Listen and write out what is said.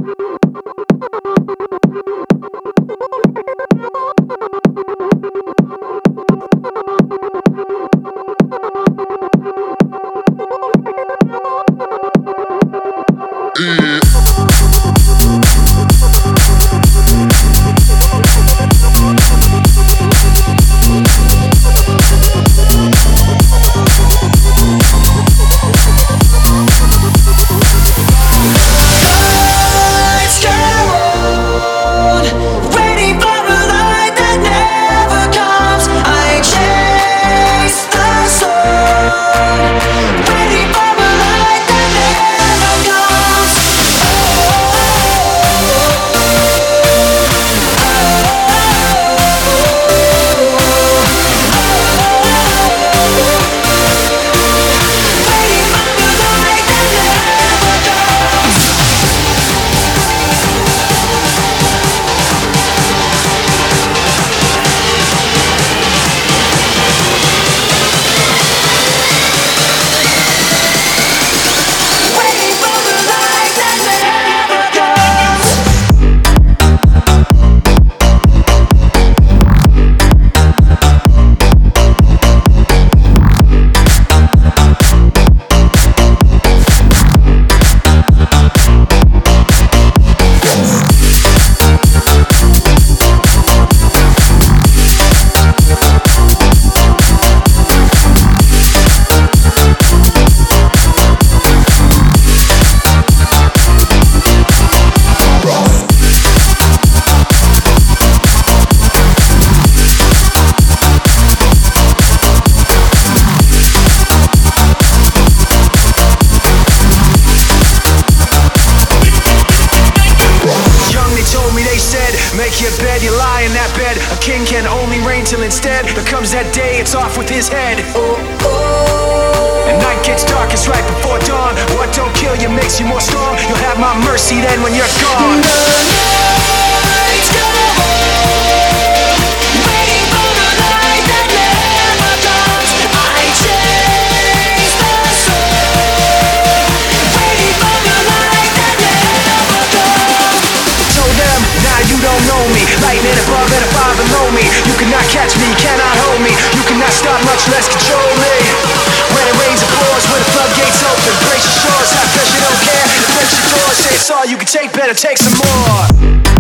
Make your bed, you lie in that bed. A king can only reign till instead there comes that day, it's off with his head. Oh, oh. And night gets darkest right before dawn. What don't kill you makes you more strong. You'll have my mercy then when you're gone. The nights go on, waiting for the light that never comes. I chase the sun, waiting for the light that never comes. Told them, now you don't know me. Lightning above and a fire below me. You cannot catch me, cannot hold me. You cannot stop, much less control me. When it rains, it pours, when the floodgates open. Brace your shores, high pressure, don't care. Press your doors, say it's all you can take, better take some more.